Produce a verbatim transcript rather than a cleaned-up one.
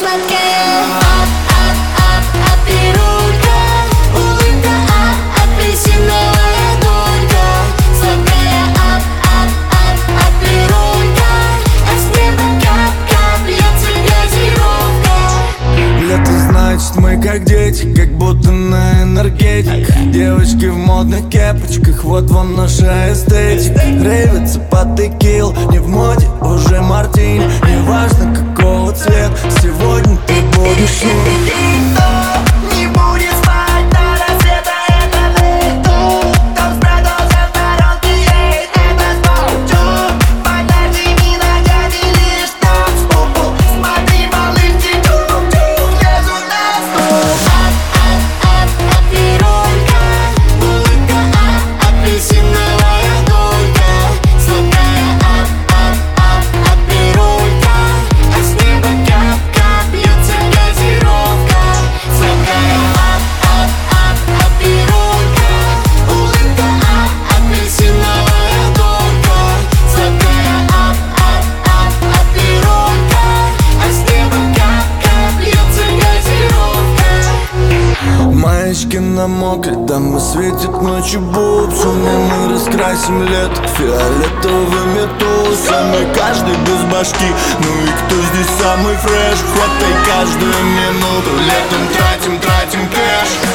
сладкая. Ап, ап, ап, аппирулька, улыбка, ап, апельсиновая долька. Сладкая, ап, ап, ап, аппирулька, а с неба кап-кап льется газировка. Лето, значит, мы как дети, как будто на энергетик. Девочки в модных кепочках, вот вам наша эстетика. Рейвится под текил, не в моде уже мартини. Неважно какого цвета, сегодня ты будешь им. Никто не будет спать до рассвета, это лету. Там спрятался в сторонке, едет это спорту. Подожди, не нагони лишь танцпол. Смотри, малышки, чук-чук, лезут на стол. Ап, ап, ап, аппирулька, улыбка, ап, апельсиновая долька. Сладкая, ап, ап, ап, аппирулька, а с неба кап-кап льется газировка. Сладкая, ап, ап, ап, аппирулька, улыбка, ап, апельсиновая долька. Сладкая, ап, ап, ап, аппирулька, а с неба кап-кап льется газировка. Маечки намокли, дамы светит ночью бубсами. Мы раскрасим лето фиолетовыми тусами. Каждый без башки, ну и кто здесь самый фреш? Хватай каждую минуту, летом тратим, тратим кэш.